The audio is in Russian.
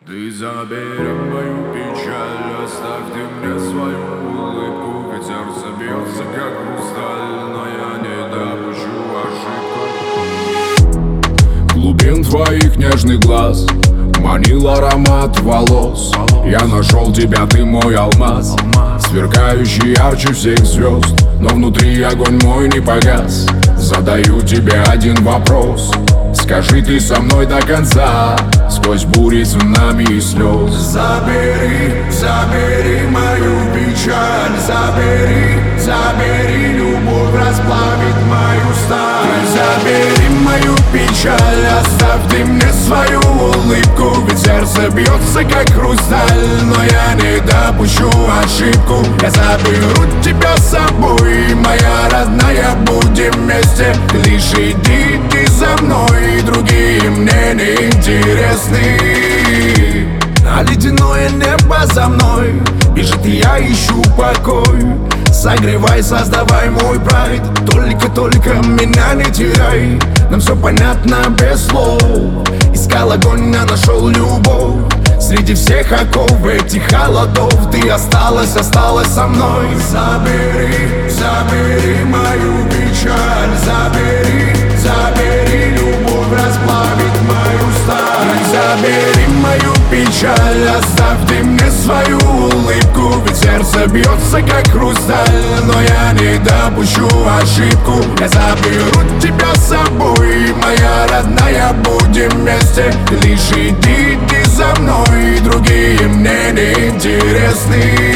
Ты забери мою печаль, оставь ты мне свою улыбку. Ведь сердце бьется как хрусталь, но я не допущу ошибку. Глубин твоих нежных глаз манил аромат волос. Я нашел тебя, ты мой алмаз, сверкающий ярче всех звезд. Но внутри огонь мой не погас. Задаю тебе один вопрос: скажи, ты со мной до конца, сквозь бури, цунами и слез? Забери, забери мою печаль, забери, забери, любовь расплавит мою сталь. Забери мою печаль, оставь ты мне свою улыбку. Ведь сердце бьется как хрусталь, но я не допущу ошибку. Я заберу тебя с собой, моя родная, будем вместе. Лишь иди ты за мной, другие мне не интересны. А ледяное небо за мной бежит, и я ищу покой. Согревай, создавай мой прайд, только меня не теряй. Нам все понятно без слов. Искал огонь, а нашел любовь. Среди всех оков этих холодов ты осталась со мной. Забери, забери мою печаль, забери, забери, любовь расплавит мою сталь. Забери мою печаль, оставь ты мне свою улыбку. Ведь сердце бьется как хрусталь, но я не допущу ошибку. Я заберу тебя с собой, моя родная, будем вместе. Лишь иди ты за мной, другие мне не интересны.